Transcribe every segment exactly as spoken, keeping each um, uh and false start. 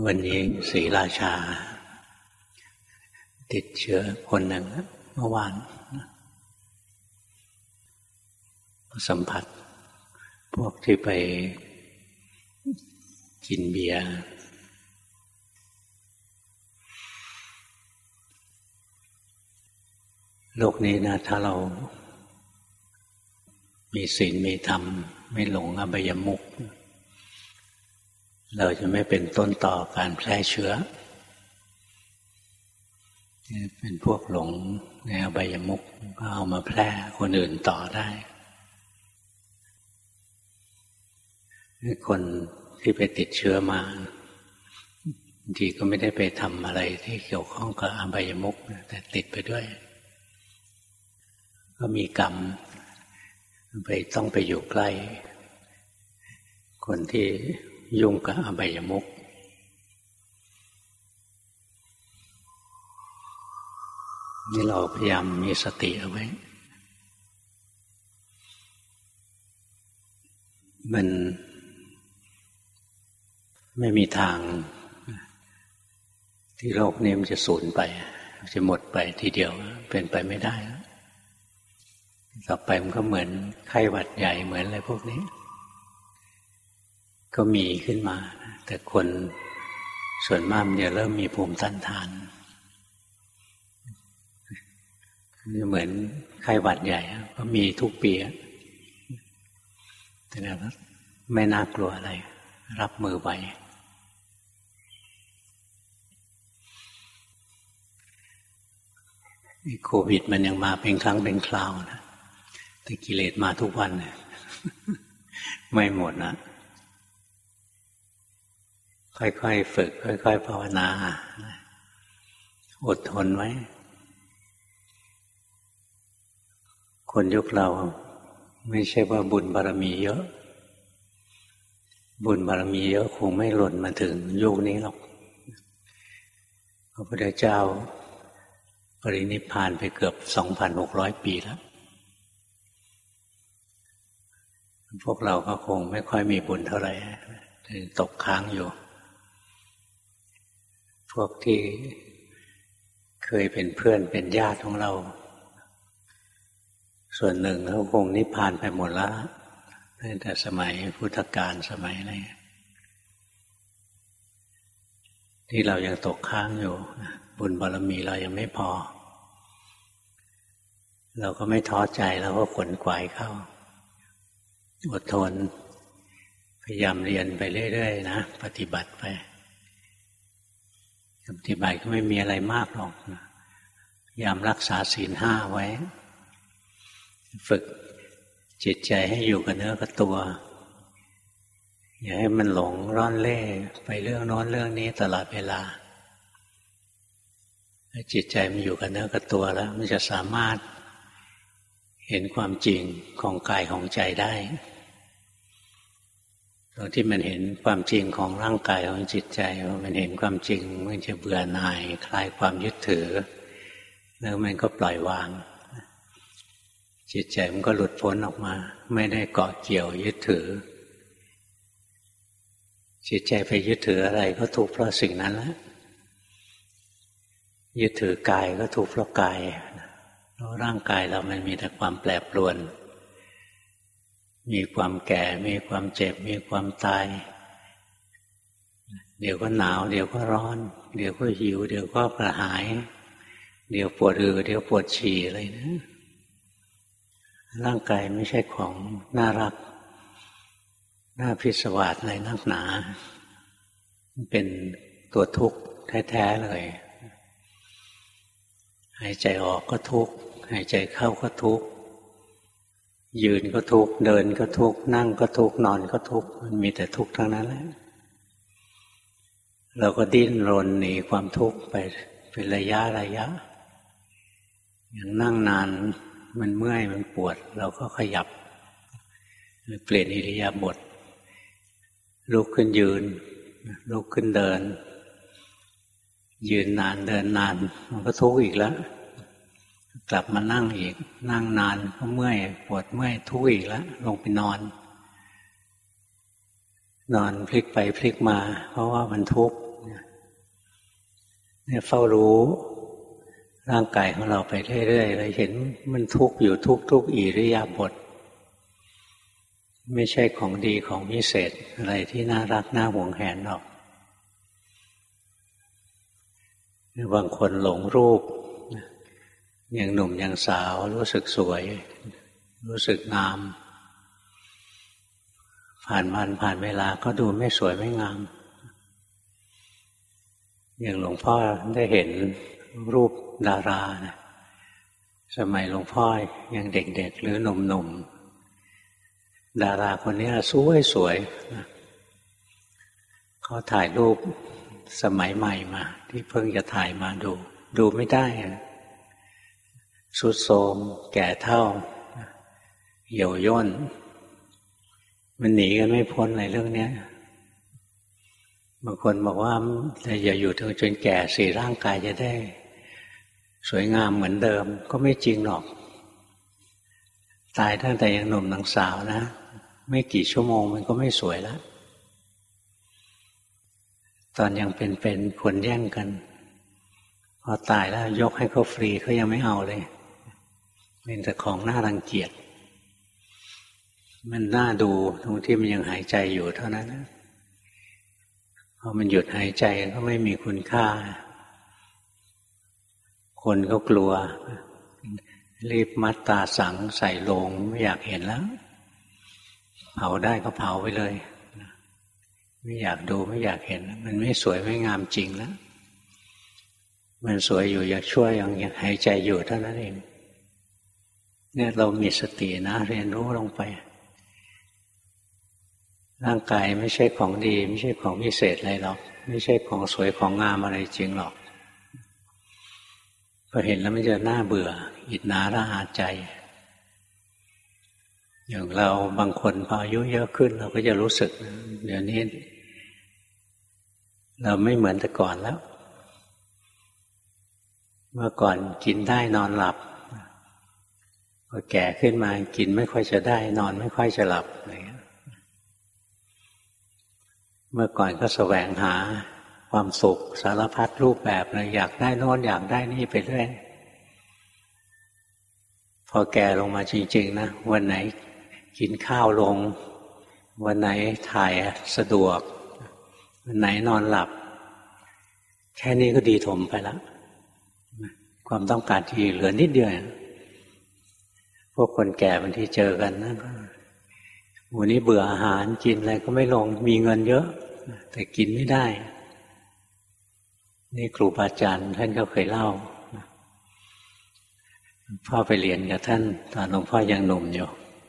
วันนี้ศรีราชาติดเชื้อคนหนึ่งเมื่อวานสัมผัสพวกที่ไปกินเบียร์โลกนี้นะถ้าเรามีศีลมีธรรมไม่หลงอบายมุขเราจะไม่เป็นต้นต่อการแพร่เชื้อเป็นพวกหลงในอบายมุขก็เอามาแพร่คนอื่นต่อได้คนที่ไปติดเชื้อมาบางทีก็ไม่ได้ไปทำอะไรที่เกี่ยวข้องกับอบายมุขแต่ติดไปด้วยก็มีกรรมไปต้องไปอยู่ใกล้คนที่ยุ่งกับอบายมุขนี่เราพยายามมีสติเอาไว้มันไม่มีทางที่โลกนี้มันจะสูญไปจะหมดไปทีเดียวเป็นไปไม่ได้ต่อไปมันก็เหมือนไข้หวัดใหญ่เหมือนอะไรพวกนี้ก็มีขึ้นมาแต่คนส่วนมากมันจะเริ่มมีภูมิต้านทานเหมือนไข้หวัดใหญ่ก็มีทุกปีแต่แล้วไม่น่ากลัวอะไรรับมือไว้โควิดมันยังมาเป็นครั้งเป็นคราวนะแต่กิเลสมาทุกวันเนี่ยไม่หมดนะค่อยๆฝึกค่อยๆภาวนาอดทนไว้คนยุคเราไม่ใช่ว่าบุญบารมีเยอะบุญบารมีเยอะคงไม่หล่นมาถึงยุคนี้หรอกพระพุทธเจ้าปรินิพพานไปเกือบ สองพันหกร้อย ปีแล้วพวกเราก็คงไม่ค่อยมีบุญเท่าไหร่ตกค้างอยู่พวกที่เคยเป็นเพื่อนเป็นญาติของเราส่วนหนึ่งเขาคงนิพพานไปหมดแล้วตั้งแต่สมัยพุทธกาลสมัยอะไรที่เรายังตกค้างอยู่บุญบารมีเรายังไม่พอเราก็ไม่ท้อใจเราก็ขวนขวายเข้าอดทนพยายามเรียนไปเรื่อยๆนะปฏิบัติไปปฏิบัติก็ไม่มีอะไรมากหรอกนะพยายามรักษาศีลห้าไว้ฝึกจิตใจให้อยู่กับเนื้อกับตัวอย่าให้มันหลงร่อนเล่ไปเรื่องโน้นเรื่องนี้ตลอดเวลาจิตใจมันอยู่กับเนื้อกับตัวแล้วมันจะสามารถเห็นความจริงของกายของใจได้ตอนที่มันเห็นความจริงของร่างกายของจิตใจมันเห็นความจริงมันจะเบื่อหน่ายคลายความยึดถือแล้วมันก็ปล่อยวางจิตใจมันก็หลุดพ้นออกมาไม่ได้เกาะเกี่ยวยึดถือจิตใจไปยึดถืออะไรก็ทุกข์เพราะสิ่งนั้นแหละยึดถือกายก็ทุกข์เพราะกายเพราะร่างกายเรามันมีแต่ความแปรปรวนมีความแก่มีความเจ็บมีความตายเดี๋ยวก็หนาวเดี๋ยวก็ร้อนเดี๋ยวก็หิวเดี๋ยวก็กระหายเดี๋ยวปวดอือเดี๋ยวปวดฉี่อะไรนะร่างกายไม่ใช่ของน่ารักน่าพิศวาสอะไรนักหนาเป็นตัวทุกข์แท้ๆเลยหายใจออกก็ทุกข์หายใจเข้าก็ทุกข์ยืนก็ทุกข์เดินก็ทุกข์นั่งก็ทุกข์นอนก็ทุกข์มันมีแต่ทุกข์ทั้งนั้นแหละเราก็ดิ้นรนหนีความทุกข์ไปเป็นระยะระยะอย่างนั่งนานมันเมื่อยมันปวดเราก็ขยับเปลี่ยนอิริยาบถลุกขึ้นยืนลุกขึ้นเดินยืนนานเดินนานมันก็ทุกข์อีกแล้วกลับมานั่งอีกนั่งนานก็เมื่อยปวดเมื่อยทุกข์อีกแล้วลงไปนอนนอนพลิกไปพลิกมาเพราะว่ามันทุกข์เนี่ยเฝ้ารู้ร่างกายของเราไปเรื่อยๆเลยเห็นมันทุกข์อยู่ทุกๆอิริยาบถไม่ใช่ของดีของพิเศษอะไรที่น่ารักน่าหวงแหนหรอกบางคนหลงรูปอย่างหนุ่มอย่างสาวรู้สึกสวยรู้สึกงามผ่านวันผ่านเวลาก็ดูไม่สวยไม่งามอย่างหลวงพ่อได้เห็นรูปดารานะสมัยหลวงพ่อยังเด็กๆหรือหนุ่มๆดาราคนนี้สวยสวยนะเขาถ่ายรูปสมัยใหม่มาที่เพิ่งจะถ่ายมาดูดูไม่ได้ทรุดโทรมแก่เฒ่าเหี่ยวย่นมันหนีกันไม่พ้นในเรื่องนี้บางคนบอกว่าอย่าอยู่ถึงจนแก่สิร่างกายจะได้สวยงามเหมือนเดิมก็ไม่จริงหรอกตายตั้งแต่ยังหนุ่มยังสาวนะไม่กี่ชั่วโมงมันก็ไม่สวยแล้วตอนยังเป็นๆคนแย่งกันพอตายแล้วยกให้เขาฟรีเขายังไม่เอาเลยเป็นแต่ของน่ารังเกียจมันน่าดูตรงที่มันยังหายใจอยู่เท่านั้นนะพอมันหยุดหายใจก็ไม่มีคุณค่าคนก็กลัวรีบมัดตาสังใส่โลงไม่อยากเห็นแล้วเผาได้ก็เผาไปเลยไม่อยากดูไม่อยากเห็นมันไม่สวยไม่งามจริงแล้วมันสวยอยู่อยากช่วยยังหายใจอยู่เท่านั้นเองเนี่ยเรามีสตินะเรียนรู้ลงไปร่างกายไม่ใช่ของดีไม่ใช่ของพิเศษอะไรหรอกไม่ใช่ของสวยของงามอะไรจริงหรอกพอเห็นแล้วมันจะน่าเบื่ออิจฉาระอาใจอย่างเราบางคนพออายุเยอะขึ้นเราก็จะรู้สึกเดี๋ยวนี้เราไม่เหมือนแต่ก่อนแล้วเมื่อก่อนกินได้นอนหลับพอแก่ขึ้นมากินไม่ค่อยจะได้นอนไม่ค่อยจะหลับอะไรอย่างเงี้ยเมื่อก่อนก็แสวงหาความสุขสารพัดรูปแบบเลยอยากได้โน้นอยากได้นี่ไปเรื่อยพอแก่ลงมาจริงๆนะวันไหนกินข้าวลงวันไหนถ่ายสะดวกวันไหนนอนหลับแค่นี้ก็ดีถมไปแล้วความต้องการที่เหลือนิดเดียวพวกคนแก่บางทีเจอกันนะวันนี้เบื่ออาหารกินอะไรก็ไม่ลงมีเงินเยอะแต่กินไม่ได้นี่ครูบาอาจารย์ท่านก็เคยเล่าพ่อไปเรียนกับท่านตอนหลวงพ่อยังหนุ่มอยู่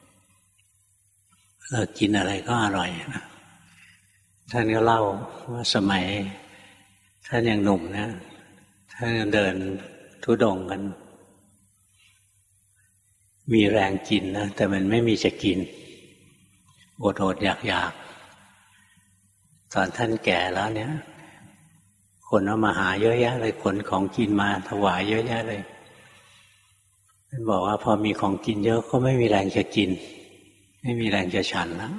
เรากินอะไรก็อร่อยนะท่านก็เล่าว่าสมัยท่านยังหนุ่มนะท่านเดินธุดงค์กันมีแรงกินนะแต่มันไม่มีจะกินอดอดอยากอยากตอนท่านแก่แล้วเนี่ยคนเอามาหาเยอะแยะเลยขนของกินมาถวายเยอะแยะเลยท่านบอกว่าพอมีของกินเยอะก็ไม่มีแรงจะกินไม่มีแรงจะฉันแล้ว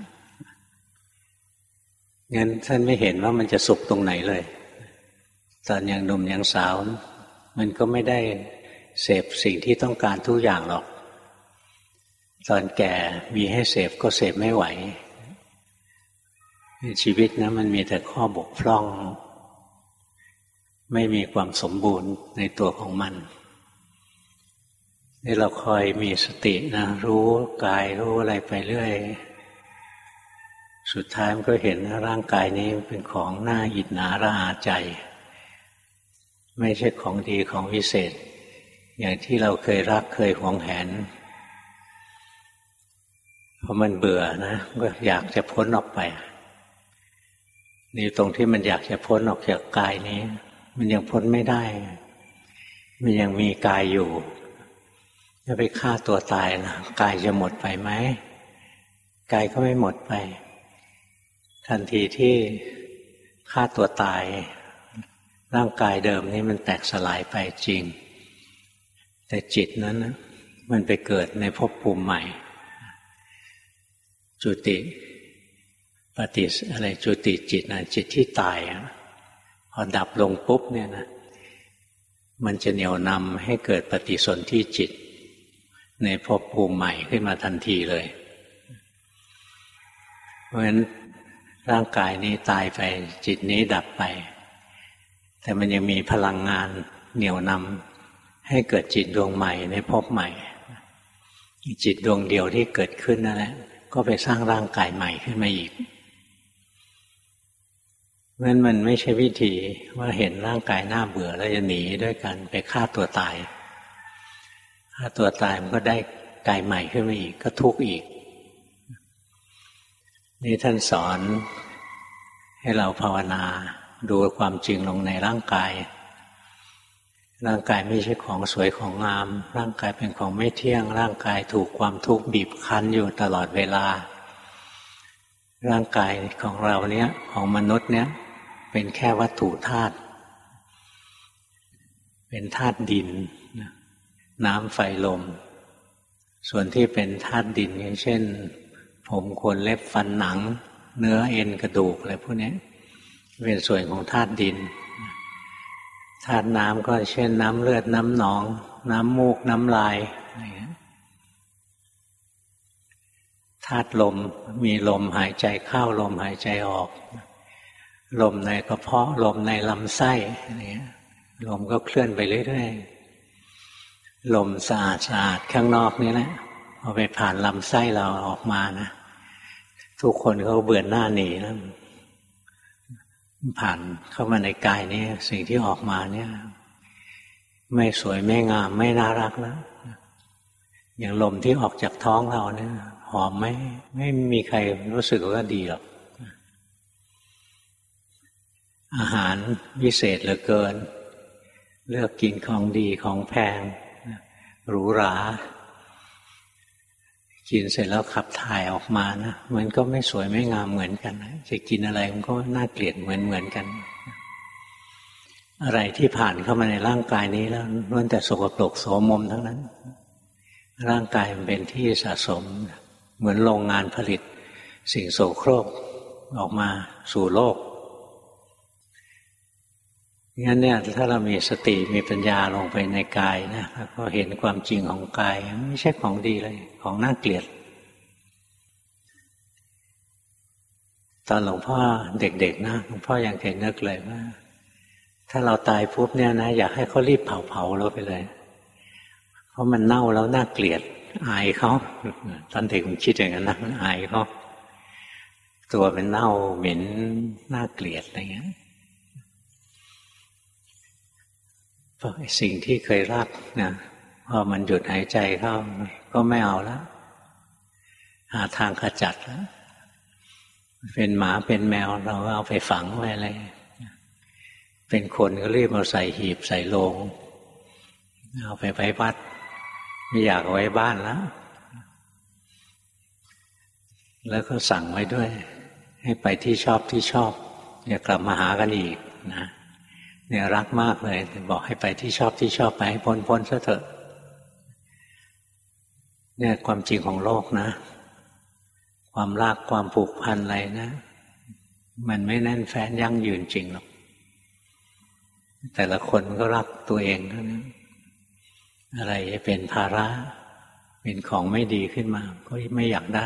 งั้นท่านไม่เห็นว่ามันจะสุขตรงไหนเลยตอนยังหนุ่มยังสาวมันก็ไม่ได้เสพสิ่งที่ต้องการทุกอย่างหรอกตอนแก่มีให้เสพก็เสพไม่ไหวชีวิตนะมันมีแต่ข้อบกพร่องไม่มีความสมบูรณ์ในตัวของมันนี่เราคอยมีสตินะรู้กายรู้อะไรไปเรื่อยสุดท้ายมันก็เห็นว่าร่างกายนี้เป็นของน่าอิจฉาระอาใจไม่ใช่ของดีของวิเศษอย่างที่เราเคยรักเคยหวงแหนพอมันเบื่อนะก็อยากจะพ้นออกไปนี่ตรงที่มันอยากจะพ้นออกจากกายนี้มันยังพ้นไม่ได้มันยังมีกายอยู่จะไปฆ่าตัวตายนะกายจะหมดไปไหมกายก็ไม่หมดไปทันทีที่ฆ่าตัวตายร่างกายเดิมนี้มันแตกสลายไปจริงแต่จิตนั้นนะมันไปเกิดในภพภูมิใหม่จุติปฏิอะไรจุติจิตนะจิตที่ตายพอดับลงปุ๊บเนี่ยนะมันจะเหนี่ยวนำให้เกิดปฏิสนธิจิตในภพภูมิใหม่ขึ้นมาทันทีเลยเพราะฉะนั้นร่างกายนี้ตายไปจิตนี้ดับไปแต่มันยังมีพลังงานเหนี่ยวนำให้เกิดจิตดวงใหม่ในภพใหม่จิตดวงเดียวที่เกิดขึ้นนั่นแหละก็ไปสร้างร่างกายใหม่ขึ้นมาอีกเพราะฉะนั้นมันไม่ใช่วิธีว่าเห็นร่างกายน่าเบื่อแล้วจะหนีด้วยกันไปฆ่าตัวตายฆ่าตัวตายมันก็ได้กายใหม่ขึ้นมาอีกก็ทุกข์อีกนี่ท่านสอนให้เราภาวนาดูความจริงลงในร่างกายร่างกายไม่ใช่ของสวยของงามร่างกายเป็นของไม่เที่ยงร่างกายถูกความทุกข์บีบคั้นอยู่ตลอดเวลาร่างกายของเราเนี้ยของมนุษย์เนี้ยเป็นแค่วัตถุธาตุเป็นธาตุดินน้ำไฟลมส่วนที่เป็นธาตุดินอย่างเช่นผมขนเล็บฟันหนังเนื้อเอ็นกระดูกอะไรพวกนี้เป็นส่วนของธาตุดินธาตุน้ำก็เช่นน้ำเลือดน้ำหนองน้ำมูกน้ำลายอะไรอย่างนี้ธาตุลมมีลมหายใจเข้าลมหายใจออกลมในกระเพาะลมในลำไส้อะไรอย่างนี้ลมก็เคลื่อนไปเรื่อยๆลมสะอาดสะอาดข้างนอกนี่แหละพอไปผ่านลำไส้เราออกมานะทุกคนเขาเบื่อหน้าหนีนะผ่านเข้ามาในกายนี้สิ่งที่ออกมาเนี่ยไม่สวยไม่งามไม่น่ารักแล้วอย่างลมที่ออกจากท้องเราเนี่ยหอมไหมไม่มีใครรู้สึกว่าดีหรอกอาหารวิเศษเหลือเกินเลือกกินของดีของแพงหรูหรากินเสร็จแล้วขับถ่ายออกมานะมันก็ไม่สวยไม่งามเหมือนกันจะกินอะไรมันก็น่าเกลียดเหมือนเหมือนกันอะไรที่ผ่านเข้ามาในร่างกายนี้แล้วล้วนแต่สกปรกโสมมทั้งนั้นร่างกายมันเป็นที่สะสมเหมือนโรงงานผลิตสิ่งโสโครกออกมาสู่โลกงั้นเนี่ยถ้าเรามีสติมีปัญญาลงไปในกายนะแล้วก็เห็นความจริงของกายไม่ใช่ของดีเลยของน่าเกลียดตอนหลวงพ่อเด็กๆนะหลวงพ่อยังเคยนึกเลยว่าถ้าเราตายปุ๊บเนี่ยนะอยากให้เขารีบเผาๆเราไปเลยเพราะมันเน่าแล้วน่าเกลียดอายเขาตอนเด็กผมคิดอย่างนั้นนะอายเขาตัวเป็นเน่าเหม็นน่าเกลียดอะไรเงี้ยสิ่งที่เคยรักนะพอมันหยุดหายใจเข้าก็ไม่เอาแล้วหาทางขจัดแล้วเป็นหมาเป็นแมวเราก็เอาไปฝังไว้อะไรเป็นคนก็รีบเอาใส่หีบใส่โลงเอาไปไว้วัดไม่อยากไว้บ้านแล้วแล้วก็สั่งไว้ด้วยให้ไปที่ชอบที่ชอบอย่ากลับมาหากันอีกนะเนี่ยรักมากเลยบอกให้ไปที่ชอบที่ชอบไปให้พ้นพ้นซะเถอะเนี่ยความจริงของโลกนะความรักความผูกพันอะไรนะมันไม่แน่นแฟ้นยั่งยืนจริงหรอกแต่ละคนก็รักตัวเองเท่านั้นอะไรจะเป็นภาระเป็นของไม่ดีขึ้นมาก็ไม่อยากได้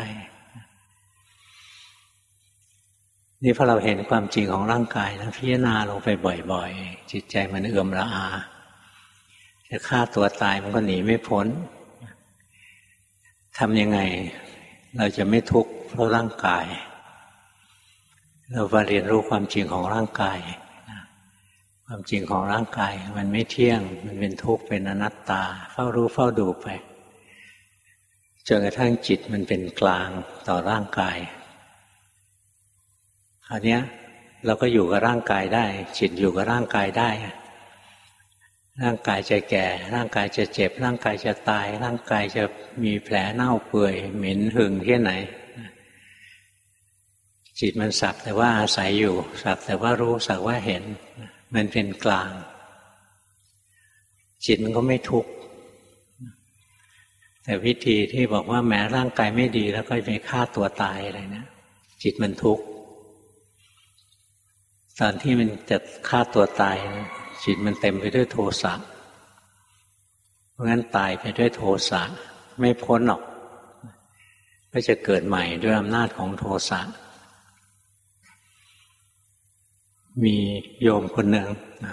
นี่พอเราเห็นความจริงของร่างกายนะพิจารณาลงไปบ่อยๆจิตใจมันเอื่อมละอาจะฆ่าตัวตายมันก็หนีไม่พ้นทำยังไงเราจะไม่ทุกข์เพราะร่างกายเรามาเรียนรู้ความจริงของร่างกายความจริงของร่างกายมันไม่เที่ยงมันเป็นทุกข์เป็นอนัตตาเฝ้ารู้เฝ้าดูไปจนกระทั่งจิตมันเป็นกลางต่อร่างกายคราวนี้เราก็อยู่กับร่างกายได้จิตอยู่กับร่างกายได้ร่างกายจะแก่ร่างกายจะเจ็บร่างกายจะตายร่างกายจะมีแผลเน่าเปื่อยเหม็นหึงแค่ไหนจิตมันสักแต่ว่าอาศัยอยู่สักแต่ว่ารู้สักว่าเห็นมันเป็นกลางจิตมันก็ไม่ทุกข์แต่วิธีที่บอกว่าแม้ร่างกายไม่ดีแล้วก็ไปฆ่าตัวตายอะไรนะจิตมันทุกข์ตอนที่มันจะฆ่าตัวตายนะจิตมันเต็มไปด้วยโทสะราะงั้นตายไปด้วยโทสะไม่พ้นหรอกก็จะเกิดใหม่ด้วยอำนาจของโทสะมีโยมคนหนึ่งนะ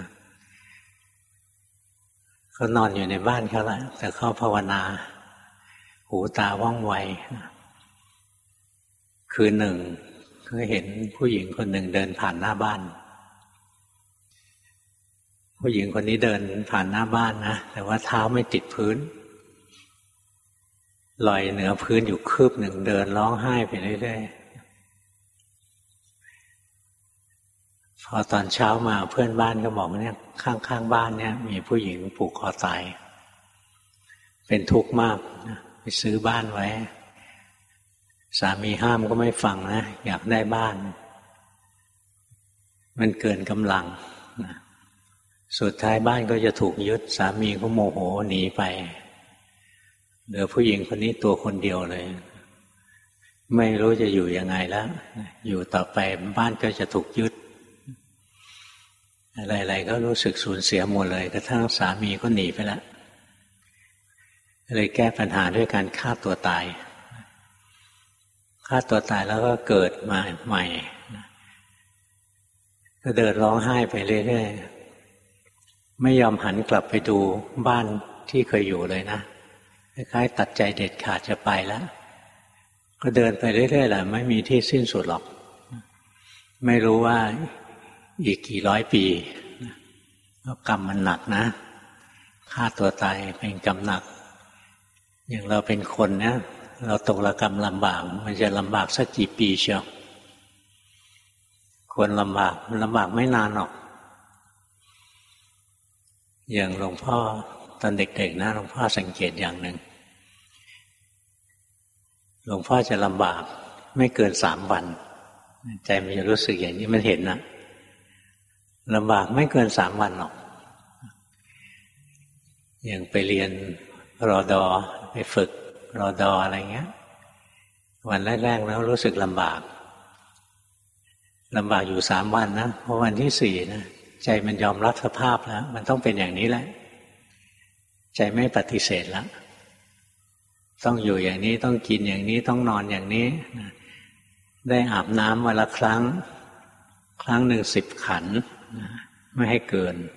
เขานอนอยู่ในบ้านเขาแล้วแต่เขาภาวนาหูตาว่องไวนะคืนหนึ่งก็เห็นผู้หญิงคนหนึ่งเดินผ่านหน้าบ้านผู้หญิงคนนี้เดินผ่านหน้าบ้านนะแต่ว่าเท้าไม่ติดพื้นลอยเหนือพื้นอยู่คืบหนึ่งเดินร้องไห้ไปเรื่อยๆพอตอนเช้ามาเพื่อนบ้านก็บอกเนี่ยข้างๆบ้านเนี่ยมีผู้หญิงผูกคอตายเป็นทุกข์มากนะไปซื้อบ้านไว้สามีห้ามก็ไม่ฟังนะอยากได้บ้านมันเกินกำลังนะสุดท้ายบ้านก็จะถูกยึดสามีก็โมโหหนีไปเหลือผู้หญิงคนนี้ตัวคนเดียวเลยไม่รู้จะอยู่ยังไงแล้วอยู่ต่อไปบ้านก็จะถูกยึดอะไรๆก็รู้สึกสูญเสียหมดเลยกระทั่งสามีก็หนีไปแล้วเลยแก้ปัญหาด้วยการฆ่าตัวตายฆ่าตัวตายแล้วก็เกิดมาใหม่ก็เดินร้องไห้ไปเรื่อยๆไม่ยอมหันกลับไปดูบ้านที่เคยอยู่เลยนะคล้ายๆตัดใจเด็ดขาดจะไปแล้วก็เดินไปเรื่อยๆแหละไม่มีที่สิ้นสุดหรอกไม่รู้ว่าอีกกี่ร้อยปีกรรมมันหนักนะฆ่าตัวตายเป็นกรรมหนักอย่างเราเป็นคนเนี่ยเราตกระกรรมลำบากมันจะลำบากสักกี่ปีเชียวคนลำบากลำบากไม่นานหรอกอย่างหลวงพ่อตอนเด็กๆนะหลวงพ่อสังเกตอย่างหนึ่งหลวงพ่อจะลำบากไม่เกินสามวันใจมันจะรู้สึกอย่างนี้มันเห็นนะลำบากไม่เกินสามวันหรอกอย่างไปเรียนรอดอไปฝึกรอดออะไรเงี้ยวันแรกๆแล้วรู้สึกลำบากลำบากอยู่สามวันนะเพราะวันที่สี่นะใจมันยอมรับสภาพแล้วมันต้องเป็นอย่างนี้แหละใจไม่ปฏิเสธแล้วต้องอยู่อย่างนี้ต้องกินอย่างนี้ต้องนอนอย่างนี้ได้อาบน้ำวันละครั้งครั้งหนึ่งสิบขันไม่ให้เกิน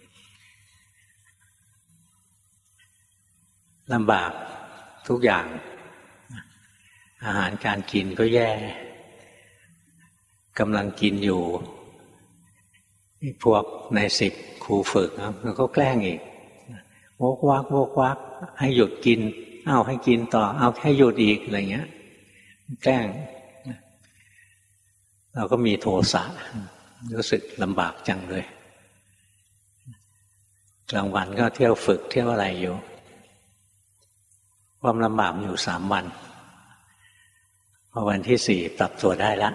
ลำบากทุกอย่างอาหารการกินก็แย่กำลังกินอยู่พวกในสิบครูฝึกมันก็แกล้งอีกโวกวักโวกวักให้หยุดกินเอาให้กินต่อเอาให้หยุดอีกอะไรเงี้ยแกล้งเราก็มีโทสะรู้สึกลำบากจังเลยกลางวันก็เที่ยวฝึกเที่ยวอะไรอยู่ความลำบากอยู่สามวันพอวันที่สี่ปรับตัวได้แล้ว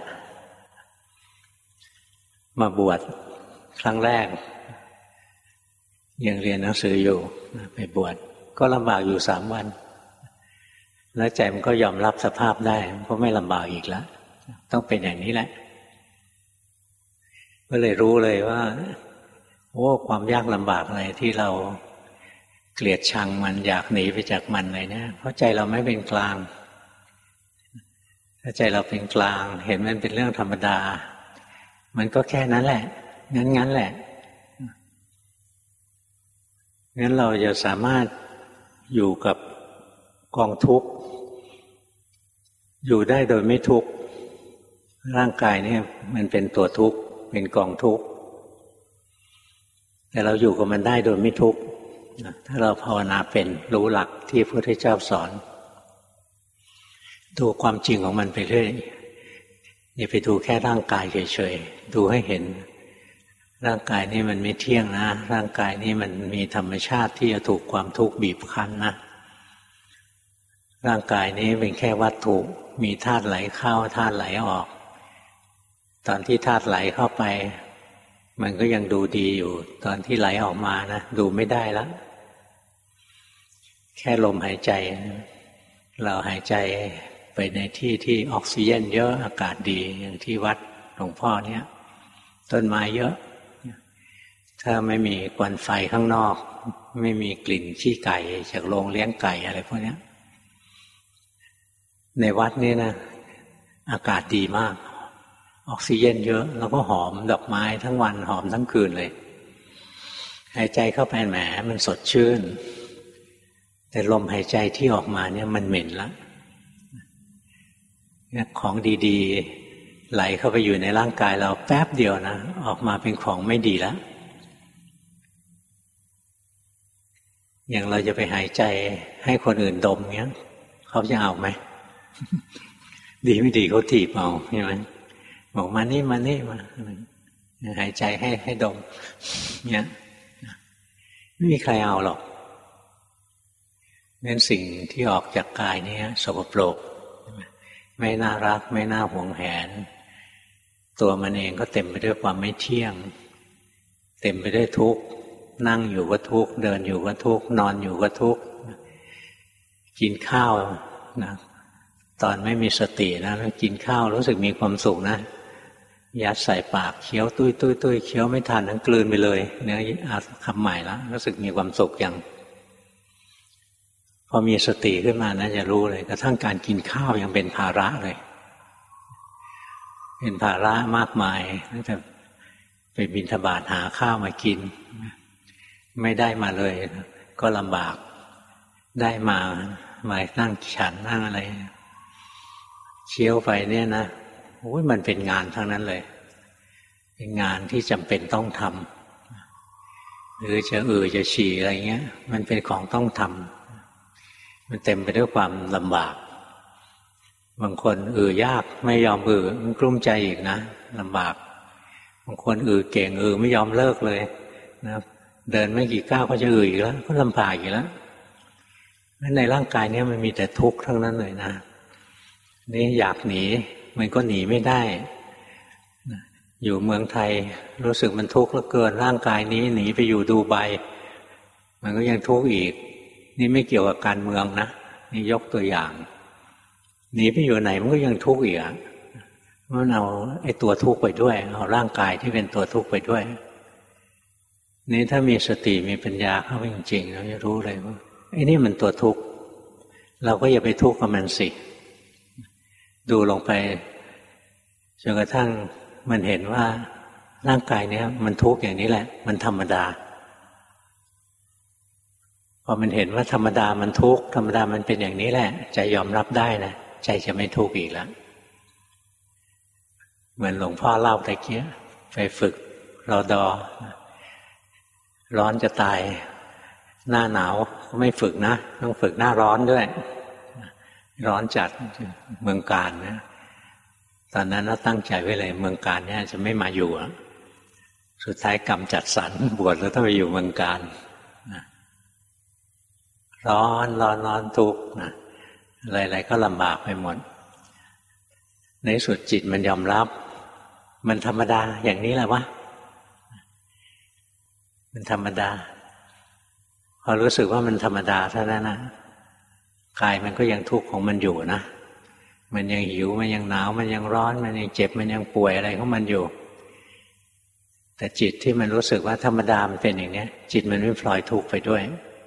มาบวชครั้งแรกยังเรียนหนังสืออยู่ไปบวชก็ลำบากอยู่สามวันแล้วใจมันก็ยอมรับสภาพได้ก็ไม่ลำบากอีกแล้วต้องเป็นอย่างนี้แหละก็เลยรู้เลยว่าโอ้ความยากลำบากอะไรที่เราเกลียดชังมันอยากหนีไปจากมันเลยเนี่ยเพราะใจเราไม่เป็นกลางถ้าใจเราเป็นกลางเห็นมันเป็นเรื่องธรรมดามันก็แค่นั้นแหละงั้นๆแหละงั้นเราจะสามารถอยู่กับกองทุกข์อยู่ได้โดยไม่ทุกข์ร่างกายเนี่ยมันเป็นตัวทุกข์เป็นกองทุกข์แต่เราอยู่กับมันได้โดยไม่ทุกข์ถ้าเราภาวนาเป็นรู้หลักที่พระพุทธเจ้าสอนดูความจริงของมันไปเรื่อยอย่าไปดูแค่ร่างกายเฉยๆดูให้เห็นร่างกายนี้มันไม่เที่ยงนะร่างกายนี้มันมีธรรมชาติที่จะถูกความทุกข์บีบคั้นนะร่างกายนี้เป็นแค่วัตถุมีธาตุไหลเข้าธาตุไหลออกตอนที่ธาตุไหลเข้าไปมันก็ยังดูดีอยู่ตอนที่ไหลออกมานะดูไม่ได้แล้วแค่ลมหายใจเราหายใจไปในที่ที่ออกซิเจนเยอะอากาศดีอย่างที่วัดหลวงพ่อเนี่ยต้นไม้เยอะถถ้าไม่มีควันไฟข้างนอกไม่มีกลิ่นขี้ไก่จากโรงเลี้ยงไก่อะไรพวกนี้ในวัดนี้นะอากาศดีมากออกซิเจนเยอะแล้วก็หอมดอกไม้ทั้งวันหอมทั้งคืนเลยหายใจเข้าไปแหมมันสดชื่นแต่ลมหายใจที่ออกมาเนี่ยมันเหม็นละของดีๆไหลเข้าไปอยู่ในร่างกายเราแป๊บเดียวนะออกมาเป็นของไม่ดีแล้วอย่างเราจะไปหายใจให้คนอื่นดมเงี้ยเขาจะเอาไหม ดีไม่ดีเขาถีบเอาใช่ไหมบอกมานี่มานี่มาหายใจให้ให้ดมเนี้ยไม่มีใครเอาหรอกงั้นสิ่งที่ออกจากกายนี้สกปรกไม่น่ารักไม่น่าหวงแหนตัวมันเองก็เต็มไปด้วยความไม่เที่ยงเต็มไปด้วยทุกข์นั่งอยู่ก็ทุกข์เดินอยู่ก็ทุกข์นอนอยู่ก็ทุกข์กินข้าวนะตอนไม่มีสตินะกินข้าวรู้สึกมีความสุขนะยัดใส่ปากเคี้ยวตุ้ยตุ้ยตุ้ยเคี้ยวไม่ทันทั้งกลืนไปเลยเนื้ออาคำใหม่แล้วรู้สึกมีความสุขอย่างพอมีสติขึ้นมานะจะรู้เลยกระทั่งการกินข้าวยังเป็นภาระเลยเป็นภาระมากมายตั้งแต่ไปบิณฑบาตหาข้าวมากินไม่ได้มาเลยก็ลำบากได้มามานั่งฉันนั่งอะไรเคี้ยวไปเนี่ยนะโอ้ยมันเป็นงานทั้งนั้นเลยเป็นงานที่จำเป็นต้องทำหรือจะอือจะฉี่อะไรเงี้ยมันเป็นของต้องทำมันเต็มไปด้วยความลำบากบางคนอือยากไม่ยอมอือมันกลุ้มใจอีกนะลำบากบางคนอือเก่งอือไม่ยอมเลิกเลยนะเดินไม่กี่ก้าวก็จะอืออีกแล้วก็ลำบากอีกแล้วในร่างกายนี้มันมีแต่ทุกข์ทั้งนั้นเลยนะนี่อยากหนีมันก็หนีไม่ได้อยู่เมืองไทยรู้สึกมันทุกข์เหลือเกินร่างกายนี้หนีไปอยู่ดูไบมันก็ยังทุกข์อีกนี่ไม่เกี่ยวกับการเมืองนะนี่ยกตัวอย่างหนีไปอยู่ไหนมันก็ยังทุกข์อีกอ่ะมันเอาไอ้ตัวทุกข์ไปด้วยเอาร่างกายที่เป็นตัวทุกข์ไปด้วยนี่ถ้ามีสติมีปัญญาเข้าไปจริงๆเราจะรู้เลยว่าไอ้นี่มันตัวทุกข์เราก็อย่าไปทุกข์กับมันสิดูลงไปจนกระทั่งมันเห็นว่าร่างกายเนี้ยมันทุกข์อย่างนี้แหละมันธรรมดาพอมันเห็นว่าธรรมดามันทุกข์ธรรมดามันเป็นอย่างนี้แหละใจยอมรับได้นะใจจะไม่ทุกข์อีกแล้วเหมือนหลวงพ่อเล่าตะเกียไปฝึกรอดอร้อนจะตายหน้าหนาวก็ไม่ฝึกนะต้องฝึกหน้าร้อนด้วยร้อนจัดเมืองการนะตอนนั้นเราตั้งใจไว้เลยเมืองการเนี่ยจะไม่มาอยู่สุดท้ายกรรมจัดสรรบวชแล้วต้องไปอยู่เมืองการร้อนร้อนร้อนทุกข์นะอะไรๆก็ลำบากไปหมดในสุดจิตมันยอมรับมันธรรมดาอย่างนี้แหละวะมันธรรมดาพอรู้สึกว่ามันธรรมดาเท่านั้นนะกายมันก็ยังทุกข์ของมันอยู่นะมันยังหิวมันยังหนาวมันยังร้อนมันยังเจ็บมันยังป่วยอะไรของมันอยู่แต่จิตที่มันรู้สึกว่าธรรมดามันเป็นอย่างนี้จิตมันไม่พลอยทุกข์ไปด้วย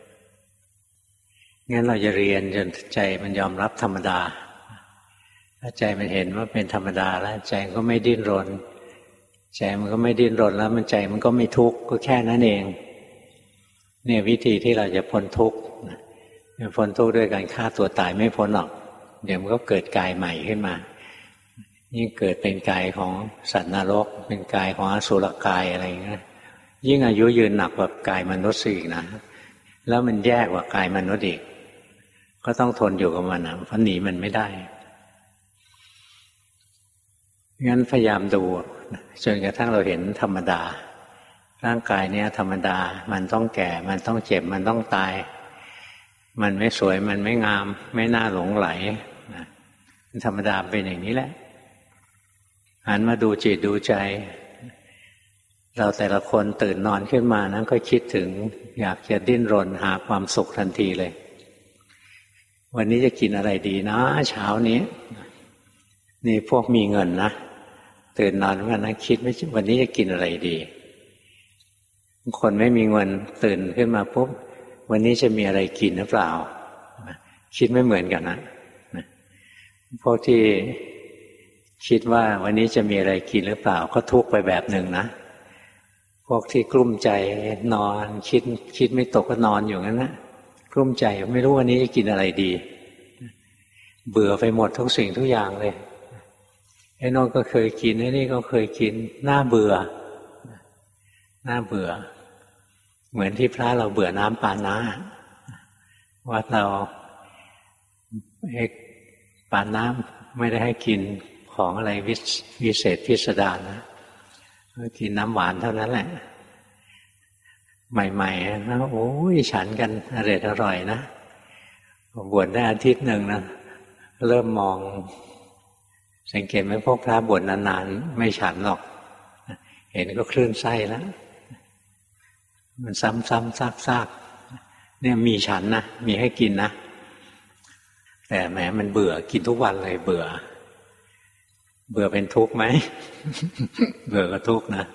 งั้นเราจะเรียนจนใจมันยอมรับธรรมดาถ้าใจมันเห็นว่าเป็นธรรมดาแล้วใจมันก็ไม่ดิ้นรนใจมันก็ไม่ดิ้นรนแล้วมันใจมันก็ไม่ทุกข์ก็แค่นั้นเองเนี่ยวิธีที่เราจะพ้นทุกข์พ้นทุกข์ด้วยการฆ่าตัวตายไม่พ้นหรอกเดี๋ยวมันก็เกิดกายใหม่ขึ้นมายิ่งเกิดเป็นกายของสัตว์นรกเป็นกายของอสุรกายอะไรอย่างเงี้ยยิ่งอายุยืนหนักกว่ากายมนุษย์อีกนะแล้วมันแย่กว่ากายมนุษย์อีกก็ต้องทนอยู่กับมันนะเพราะหนีมันไม่ได้งั้นพยายามดูจนกระทั่งเราเห็นธรรมดาร่างกายเนี้ยธรรมดามันต้องแก่มันต้องเจ็บมันต้องตายมันไม่สวยมันไม่งามไม่น่าหลงไหลนะธรรมดาเป็นอย่างนี้แหละหันมาดูจิตดูใจเราแต่ละคนตื่นนอนขึ้นมานั้นก็คิดถึงอยากจะดิ้นรนหาความสุขทันทีเลยวันนี้จะกินอะไรดีนะเช้านี้นี่พวกมีเงินนะตื่นนอนมานะคิดไม่วันนี้จะกินอะไรดีคนไม่มีเงินตื่นขึ้นมาปุ๊บวันนี้จะมีอะไรกินหรือเปล่าคิดไม่เหมือนกันนะพวกที่คิดว่าวันนี้จะมีอะไรกินหรือเปล่าก็ทุกข์ไปแบบหนึ่งนะพวกที่กลุ้มใจนอนคิดคิดไม่ตกก็นอนอยู่งั้นนะกลุ้มใจไม่รู้วันนี้จะกินอะไรดีเบื่อไปหมดทุกสิ่งทุกอย่างเลยไอ้โน่นก็เคยกินไอ้นี่ก็เคยกินน่าเบื่อน่าเบื่อเหมือนที่พระเราเบื่อน้ำปานะวัดเราไอ้ปานะไม่ได้ให้กินของอะไรวิเศษพิสดารนะกินน้ำหวานเท่านั้นแหละใหม่ๆนะโอ้ยฉันกันอร่อยอร่อยนะบวชได้อาทิตย์หนึ่งนะเริ่มมองสังเกตไหมพวกพระบวชนานๆไม่ฉันหรอกเห็นก็คลื่นไส้แล้วมันซ้ำๆซากๆเนี่ยมีฉันนะมีให้กินนะแต่แหมมันเบื่อกินทุกวันเลยเบื่อเบื่อเป็นทุกข์ไหม เบื่อก็ทุกข์นะ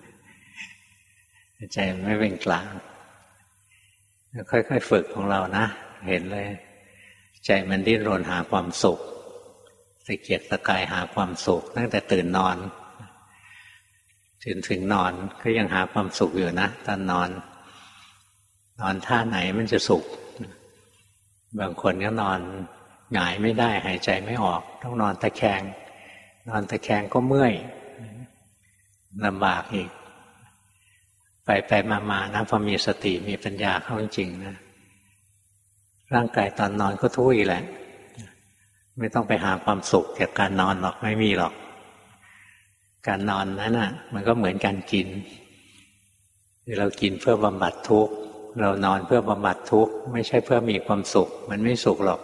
ใจไม่เป็นกลางค่อยๆฝึกของเรานะเห็นเลยใจมันดิ้นรนหาความสุขตะเกียกตะกายหาความสุขตั้งแต่ตื่นนอนจนถึงนอนก็ยังหาความสุขอยู่นะตอนนอนนอนท่าไหนมันจะสุขบางคนก็นอนหงายไม่ได้หายใจไม่ออกต้องนอนตะแคงนอนตะแคงก็เมื่อยลำบากอีกไปไปมาๆนะพอมีสติมีปัญญาเข้าจริงๆนะร่างกายตอนนอนก็ทุกข์อีกแหละไม่ต้องไปหาความสุขจากการนอนหรอกไม่มีหรอกการนอนนั้นน่ะมันก็เหมือนการกินเรากินเพื่อบำบัดทุกข์เรานอนเพื่อบำบัดทุกข์ไม่ใช่เพื่อมีความสุขมันไม่สุขหรอก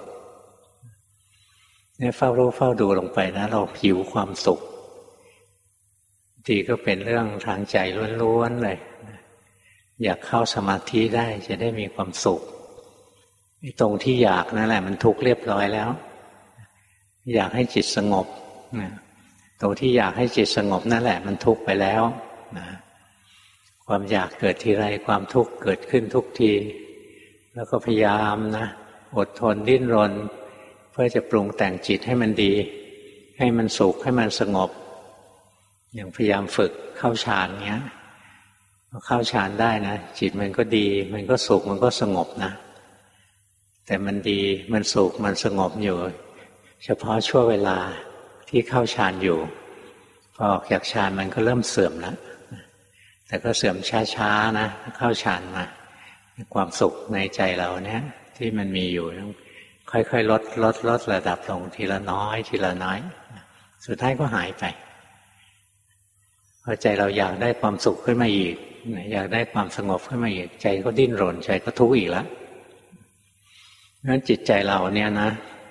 เนี่ยเฝ้ารู้เฝ้าดูลงไปนะเราหิวความสุขทีก็เป็นเรื่องทางใจล้วนๆเลยอยากเข้าสมาธิได้จะได้มีความสุขตรงที่อยากนั่นแหละมันทุกข์เรียบร้อยแล้วอยากให้จิตสงบตรงที่อยากให้จิตสงบนั่นแหละมันทุกข์ไปแล้วนะความอยากเกิดทีไรความทุกข์เกิดขึ้นทุกทีแล้วก็พยายามนะอดทนดิ้นรนเพื่อจะปรุงแต่งจิตให้มันดีให้มันสุขให้มันสงบอย่างพยายามฝึกเข้าฌานเงี้ยพอเข้าฌานได้นะจิตมันก็ดีมันก็สุขมันก็สงบนะแต่มันดีมันสุขมันสงบอยู่เฉพาะช่วงเวลาที่เข้าฌานอยู่พอออกจากฌานมันก็เริ่มเสื่อมแล้วแต่ก็เสื่อมช้าๆนะเข้าฌานมาความสุขในใจเราเนี่ยที่มันมีอยู่ค่อยๆลดลดลดระดับลงทีละน้อยทีละน้อยสุดท้ายก็หายไปพอใจเราอยากได้ความสุขขึ้นมาอีกอยากได้ความสงบขึ้นมาอีกใจก็ดิ้นรนใจก็ทุกข์อีกแล้วเพราะฉะนั้นจิตใจเราเนี่ยนะ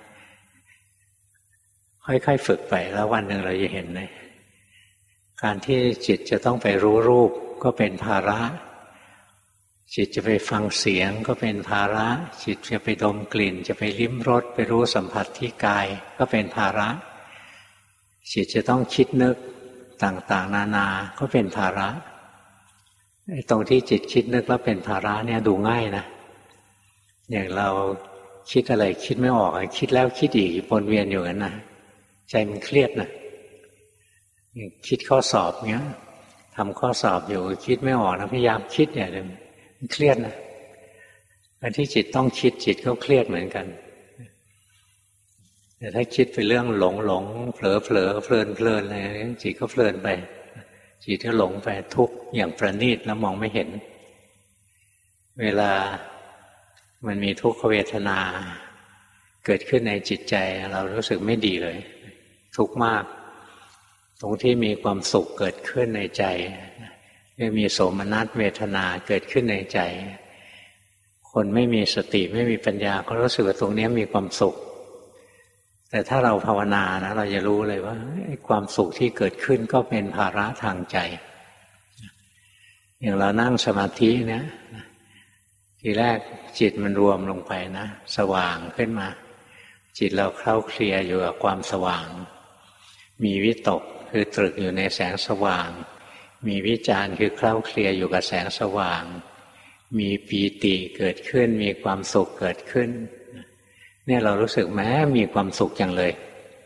ค่อยๆฝึกไปแล้ววันหนึ่งเราจะเห็นเลยการที่จิตจะต้องไปรู้รูปก็เป็นภาระจิตจะไปฟังเสียงก็เป็นภาระจิตจะไปดมกลิ่นจะไปลิ้มรสไปรู้สัมผัสที่กายก็เป็นภาระจิตจะต้องคิดนึกต่างๆนานาก็เป็นภาระไอ้ตรงที่จิตคิดนึกแล้วเป็นภาระเนี่ยดูง่ายนะอย่างเราคิดอะไรคิดไม่ออกคิดแล้วคิดอีกวนเวียนอยู่กันนะใจมันเครียดนะคิดข้อสอบเงี้ยทำข้อสอบอยู่คิดไม่ออกนะพยายามคิดอย่างเดิมมันเครียดนะการที่จิตต้องคิดจิตก็เครียดเหมือนกันแต่ถ้าคิดไปเรื่องหลงหลงเผลอเผลอเพลินเพลินอะไรจิตก็เพลินไปจิตก็หลงไปทุกข์อย่างประณีตแล้วมองไม่เห็นเวลามันมีทุกขเวทนาเกิดขึ้นในจิตใจเรารู้สึกไม่ดีเลยทุกข์มากตรงที่มีความสุขเกิดขึ้นในใจมีโสมนัสเวทนาเกิดขึ้นในใจคนไม่มีสติไม่มีปัญญาก็รู้สึกว่าตรงนี้มีความสุขแต่ถ้าเราภาวนานะเราจะรู้เลยว่าความสุขที่เกิดขึ้นก็เป็นภาระทางใจอย่างเรานั่งสมาธิเนี่ยทีแรกจิตมันรวมลงไปนะสว่างขึ้นมาจิตเราเคล้าเคลียอยู่กับความสว่างมีวิตกคือตรึกอยู่ในแสงสว่างมีวิจารณ์คือเคล้าเคลียอยู่กับแสงสว่างมีปีติเกิดขึ้นมีความสุขเกิดขึ้นเนี่ยเรารู้สึกแม้มีความสุขจังเลย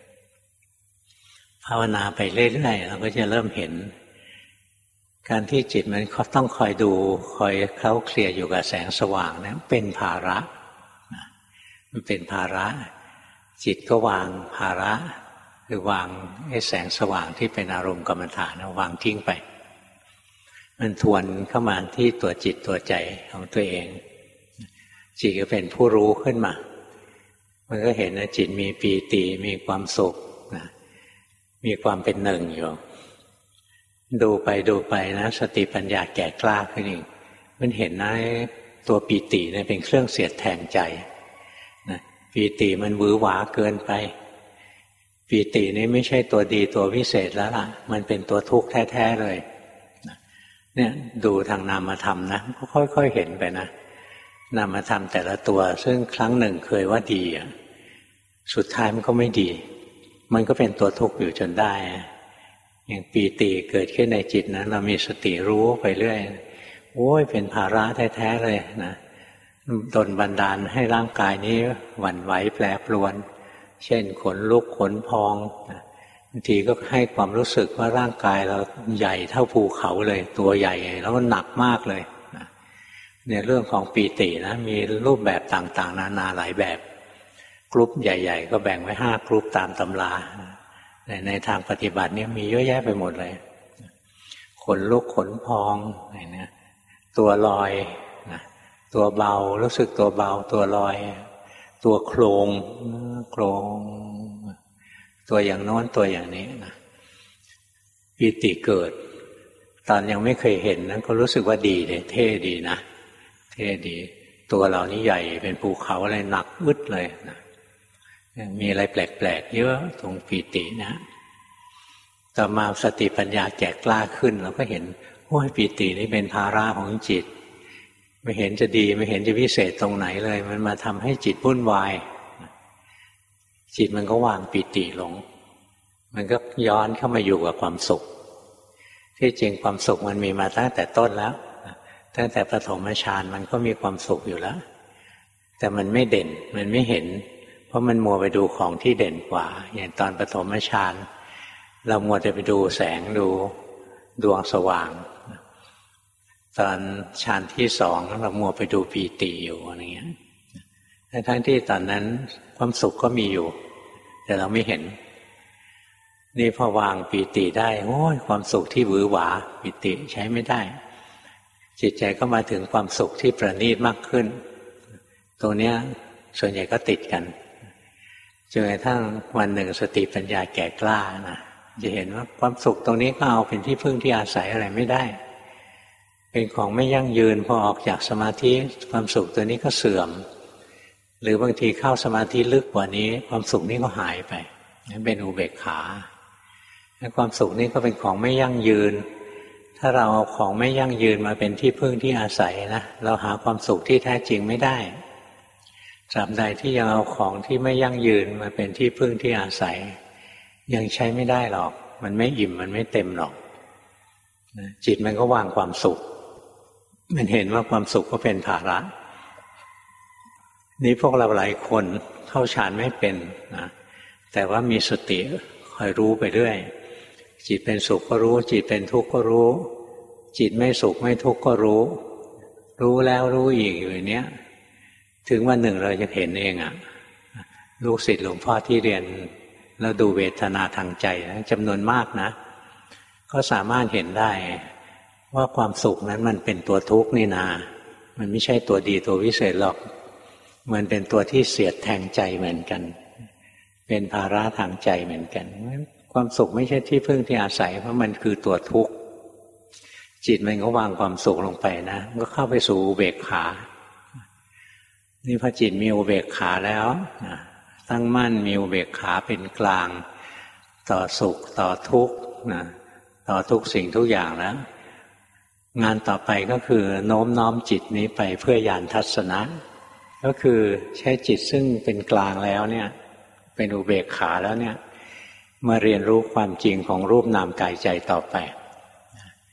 ภาวนาไปเรื่อยๆเราก็จะเริ่มเห็นการที่จิตมันต้องคอยดูคอยเคล้าเคลียอยู่กับแสงสว่างนะเป็นภาระมันเป็นภาระจิตก็วางภาระคือวางไอ้แสงสว่างที่เป็นอารมณ์กรรมฐานวางทิ้งไปมันทวนเข้ามาที่ตัวจิตตัวใจของตัวเองจิตก็เป็นผู้รู้ขึ้นมามันก็เห็นนะจิตมีปีติมีความสุขนะมีความเป็นหนึ่งอยู่ดูไปดูไปนะสติปัญญาแก่กล้าขึ้นอีกมันเห็นนะตัวปีติเนี่ยเป็นเครื่องเสียดแทงใจนะปีติมันหวือหวาเกินไปปีตินี่ไม่ใช่ตัวดีตัววิเศษแล้วล่ะมันเป็นตัวทุกข์แท้ๆเลยเนี่ยดูทางนามธรรมนะก็ค่อยๆเห็นไปนะนามธรรมแต่ละตัวซึ่งครั้งหนึ่งเคยว่าดีสุดท้ายมันก็ไม่ดีมันก็เป็นตัวทุกข์อยู่จนได้อย่างปีติเกิดขึ้นในจิตนะเรามีสติรู้ไปเรื่อยโอ้ยเป็นภาระแท้ๆเลยนะดลบันดาลให้ร่างกายนี้หวั่นไหวแปรปรวนเช่นขนลุกขนพองบางทีก็ให้ความรู้สึกว่าร่างกายเราใหญ่เท่าภูเขาเลยตัวใหญ่แล้วก็หนักมากเลยเนี่ยเรื่องของปีตินะมีรูปแบบต่างๆนานาหลายแบบกรุ๊ปใหญ่ๆก็แบ่งไว้ห้ากรุ๊ปตามตำราแต่ในทางปฏิบัติเนี่ยมีเยอะแยะไปหมดเลยขนลุกขนพองอะไรเนี่ยตัวลอยนะตัวเบารู้สึกตัวเบาตัวลอยตัวโครงโครงตัวอย่างโน้นตัวอย่างนี้นะปีติเกิดตอนยังไม่เคยเห็นนั้นก็รู้สึกว่าดีเลยเท่ดีนะเท่ดีตัวเรานี่ใหญ่เป็นภูเขาอะไรหนักอึดเลยนะมีอะไรแปลกๆเยอะตรงปีตินะต่อมาสติปัญญาแก่กล้าขึ้นเราก็เห็นโอ้ยปีตินี่เป็นภาระของจิตไม่เห็นจะดีไม่เห็นจะพิเศษตรงไหนเลยมันมาทำให้จิตวุ่นวายจิตมันก็วางปีติลงมันก็ย้อนเข้ามาอยู่กับความสุขที่จริงความสุขมันมีมาตั้งแต่ต้นแล้วตั้งแต่ปฐมฌานมันก็มีความสุขอยู่แล้วแต่มันไม่เด่นมันไม่เห็นเพราะมันมัวไปดูของที่เด่นกว่าอย่างตอนปฐมฌานเรามัวแต่ไปดูแสงดูดวงสว่างตอนฌานที่สองเรามัวไปดูปีติอยู่อะไรเงี้ยทั้งที่ตอนนั้นความสุขก็มีอยู่แต่เราไม่เห็นนี่พอวางปีติได้โอ้ยความสุขที่หวือหวาปีติใช้ไม่ได้จิตใจก็มาถึงความสุขที่ประณีตมากขึ้นตรงเนี้ยส่วนใหญ่ก็ติดกันจนกระทั่งวันหนึ่งสติปัญญาแก่กล้านะจะเห็นว่าความสุขตรงนี้ก็เอาเป็นที่พึ่งที่อาศัยอะไรไม่ได้เป็นของไม่ยั่งยืนพอออกจากสมาธิความสุขตัวนี้ก็เสื่อมหรือบางทีเข้าสมาธิลึกกว่านี้ความสุขนี้ก็หายไปนั่นเป็นอุเบกขาความสุขนี้ก็เป็นของไม่ยั่งยืนถ้าเราเอาของไม่ยั่งยืนมาเป็นที่พึ่งที่อาศัยนะเราหาความสุขที่แท้จริงไม่ได้ตราบใดที่ยังเอาของที่ไม่ยั่งยืนมาเป็นที่พึ่งที่อาศัยยังใช้ไม่ได้หรอกมันไม่อิ่มมันไม่เต็มหรอกจิตมันก็วางความสุขมันเห็นว่าความสุขก็เป็นภาระนี่พวกเราหลายคนเข้าฌานไม่เป็นนะแต่ว่ามีสติคอยรู้ไปเรื่อยจิตเป็นสุขก็รู้จิตเป็นทุกข์ก็รู้จิตไม่สุขไม่ทุกข์ก็รู้รู้แล้วรู้อีกอยู่อย่างเนี้ยถึงวันหนึ่งเราจะเห็นเองอ่ะลูกศิษย์หลวงพ่อที่เรียนแล้วดูเวทนาทางใจจำนวนมากนะก็สามารถเห็นได้ว่าความสุขนั้นมันเป็นตัวทุกข์นี่นามันไม่ใช่ตัวดีตัววิเศษหรอกมันเป็นตัวที่เสียดแทงใจเหมือนกันเป็นภาระทางใจเหมือนกันความสุขไม่ใช่ที่พึ่งที่อาศัยเพราะมันคือตัวทุกข์จิตมันก็วางความสุขลงไปนะก็เข้าไปสู่อุเบกขานี่พอจิตมีอุเบกขาแล้วตั้งมั่นมีอุเบกขาเป็นกลางต่อสุขต่อทุกข์นะต่อทุกสิ่งทุกอย่างแล้วงานต่อไปก็คือโน้มน้อมจิตนี้ไปเพื่อญาณทัศนะก็คือใช้จิตซึ่งเป็นกลางแล้วเนี่ยเป็นอุเบกขาแล้วเนี่ยมาเรียนรู้ความจริงของรูปนามกายใจต่อไป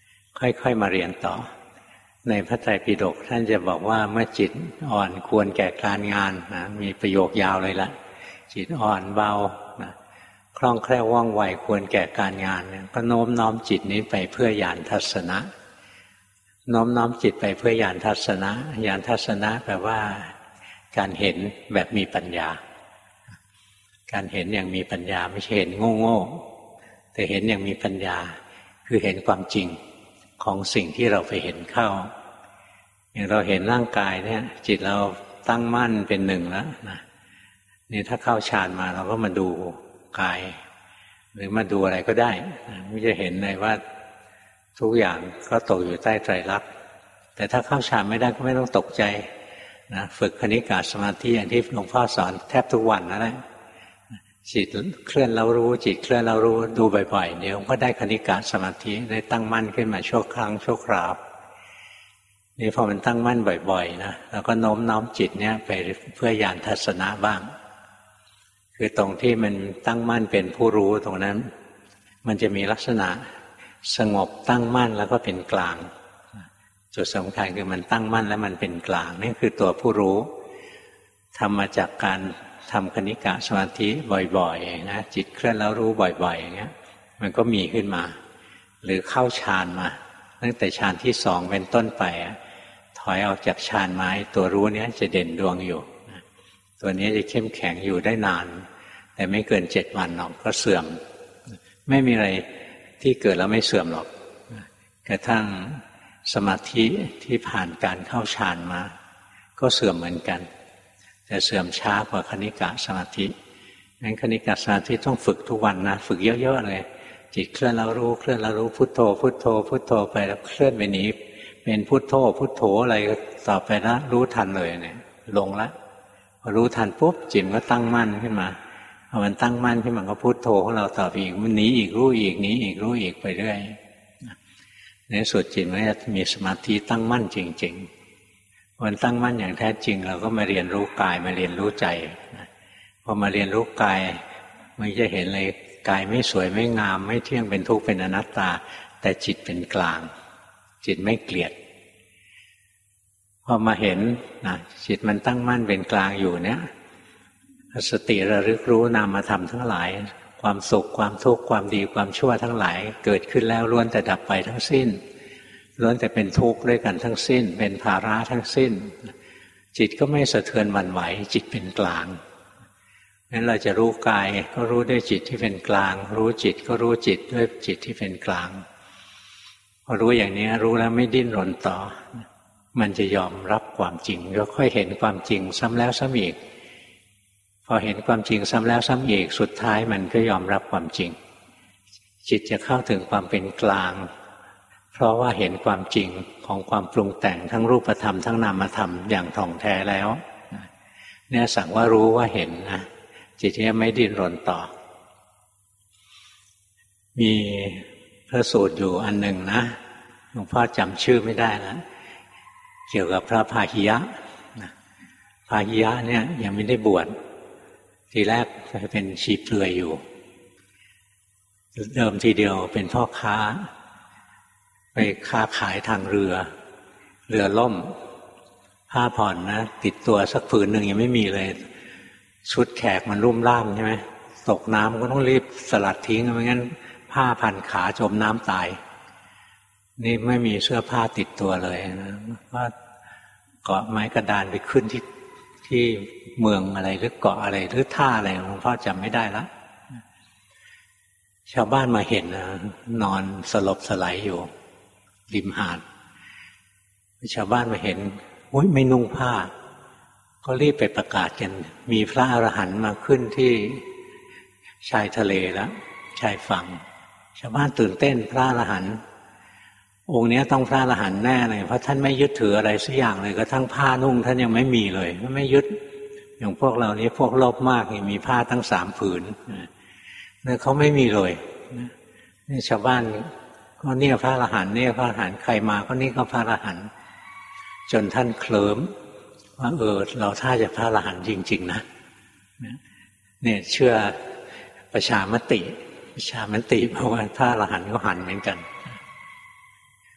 ค่อยๆมาเรียนต่อในพระไตรปิฎกท่านจะบอกว่าเมื่อจิตอ่อนควรแก่การงานนะมีประโยคยาวเลยละจิตอ่อนเบานะคล่องแคล่วว่องไวควรแก่การงานเนี่ยก็โน้มน้อมจิตนี้ไปเพื่อญาณทัศนะโน้มน้อมจิตไปเพื่อญาณทัศนะญาณทัศนะแปลว่าการเห็นแบบมีปัญญาการเห็นอย่างมีปัญญาไม่ใช่เห็นโง่ๆแต่เห็นอย่างมีปัญญาคือเห็นความจริงของสิ่งที่เราไปเห็นเข้าอย่างเราเห็นร่างกายเนี่ยจิตเราตั้งมั่นเป็นหนึ่งแล้วนะนี่ถ้าเข้าฌานมาเราก็มาดูกายหรือมาดูอะไรก็ได้ไม่จะเห็นเลยว่าทุกอย่างก็ตกอยู่ใต้ไตรลักษณ์แต่ถ้าเข้าฌานไม่ได้ก็ไม่ต้องตกใจนะฝึกคณิกาสมาธิอย่างที่หลวงพ่อสอนแทบทุกวันนั่นแหละจิตเคลื่อนแล้วรู้จิตเคลื่อนแล้วรู้ดูบ่อยๆเดี๋ยวก็ได้คณิกาสมาธิได้ตั้งมั่นขึ้นมาชั่วครั้งชั่วคราวนี่พอมันตั้งมั่นบ่อยๆนะแล้วก็โน้มน้อมจิตเนี่ยไปเพื่อญาณทัศนะบ้างคือตรงที่มันตั้งมั่นเป็นผู้รู้ตรงนั้นมันจะมีลักษณะสงบตั้งมั่นแล้วก็เป็นกลางจุดสำคัญคือมันตั้งมั่นแล้วมันเป็นกลางนี่คือตัวผู้รู้ทำมาจากการทำคณิกะสมาธิบ่อยๆนะจิตเคลื่อนแล้วรู้บ่อยๆอย่างเงี้ยมันก็มีขึ้นมาหรือเข้าฌานมาตั้งแต่ฌานที่สองเป็นต้นไปถอยออกจากฌานมาตัวรู้เนี้ยจะเด่นดวงอยู่ตัวนี้จะเข้มแข็งอยู่ได้นานแต่ไม่เกินเจ็ดวันหรอกก็เสื่อมไม่มีอะไรที่เกิดแล้วไม่เสื่อมหรอกกระทั่งสมาธิที่ผ่านการเข้าฌานมาก็เสื่อมเหมือนกันแต่เสื่อมช้ากว่าคณิกะสมาธิงั้นคณิกะสมาธิต้องฝึกทุกวันนะฝึกเยอะๆเลยจิตเคลื่อนแล้วรู้เคลื่อนแล้วรู้พุทโธพุทโธพุทโธไปแล้วเคลื่อนไปหนีเป็นพุทโธพุทโธอะไรต่อไปนะรู้ทันเลยเนี่ยลงละพอรู้ทันปุ๊บจิตก็ตั้งมั่นขึ้นมาพอมันตั้งมั่นขึ้นมาก็พุทโธของเราต่อไปอีกมันหนีอีกรู้อีกหนีอีกรู้อีกไปเรื่อยในสุดจิตมันจะมีสมาธิตั้งมั่นจริงๆวันตั้งมั่นอย่างแท้จริงเราก็มาเรียนรู้กายมาเรียนรู้ใจพอมาเรียนรู้กายมันจะเห็นเลยกายไม่สวยไม่งามไม่เที่ยงเป็นทุกข์เป็นอนัตตาแต่จิตเป็นกลางจิตไม่เกลียดพอมาเห็นนะจิตมันตั้งมั่นเป็นกลางอยู่เนี่ยสติระลึกรู้นามธรรมทั้งหลายความสุขความทุกข์ความดีความชั่วทั้งหลายเกิดขึ้นแล้วล้วนแต่ดับไปทั้งสิ้นล้วนแต่เป็นทุกข์ด้วยกันทั้งสิ้นเป็นภาระทั้งสิ้นจิตก็ไม่สะเทือนหวั่นไหวจิตเป็นกลางงั้นเราจะรู้กายก็รู้ด้วยจิตที่เป็นกลางรู้จิตก็รู้จิตด้วยจิตที่เป็นกลางพอรู้อย่างนี้รู้แล้วไม่ดิ้นรนต่อมันจะยอมรับความจริงก็ค่อยเห็นความจริงซ้ำแล้วซ้ำอีกพอเห็นความจริงซ้ำแล้วซ้ำอีกสุดท้ายมันก็ยอมรับความจริงจิตจะเข้าถึงความเป็นกลางเพราะว่าเห็นความจริงของความปรุงแต่งทั้งรูปธรรมทั้งนามธรรมอย่างท่องแท้แล้วเนี่ยสั่งว่ารู้ว่าเห็นนะจิตจะไม่ดิ้นรนต่อมีพระสูตรอยู่อันหนึ่งนะหลวงพ่อจำชื่อไม่ได้แล้วเกี่ยวกับพระพาหิยะพาหิยะเนี่ยยังไม่ได้บวชทีแรกเป็นชีเปลือยอยู่เดิมทีเดียวเป็นพ่อค้าไปค้าขายทางเรือเรือล่มผ้าผ่อนนะติดตัวสักผืนหนึ่งยังไม่มีเลยชุดแขกมันรุ่มร่ามใช่ไหมตกน้ำก็ต้องรีบสลัดทิ้งไม่งั้นผ้าพันขาจมน้ำตายนี่ไม่มีเสื้อผ้าติดตัวเลยนะว่าเกาะไม้กระดานไปขึ้นที่ที่เมืองอะไรหรือเกาะอะไรหรือท่าอะไรหลวงพ่อจำไม่ได้ละชาวบ้านมาเห็นนะนอนสลบสลายอยู่ริมหาดชาวบ้านมาเห็นโอ๊ยไม่นุ่งผ้าก็รีบไปประกาศกันมีพระอรหันต์มาขึ้นที่ชายทะเลแล้วชายฝั่งชาวบ้านตื่นเต้นพระอรหันต์องค์นี้ต้องพระอรหันต์แน่เลยเพราะท่านไม่ยึดถืออะไรสักอย่างเลยกระทั่งผ้านุ่งท่านยังไม่มีเลยไม่ยึดอย่างพวกเรานี้พวกโลภมากมีผ้าทั้งสามผืนเนี่ยเขาไม่มีเลยนี่ชาวบ้านก็เนี่ยพระอรหันต์เนี่ยพระอรหันต์ใครมาก็นี่ก็พระอรหันต์จนท่านเคลิ้มว่าเออเราถ้าจะพระอรหันต์จริงๆนะเนี่ยเชื่อประชามติประชามติเพราะว่าพระอรหันต์ก็หันเหมือนกัน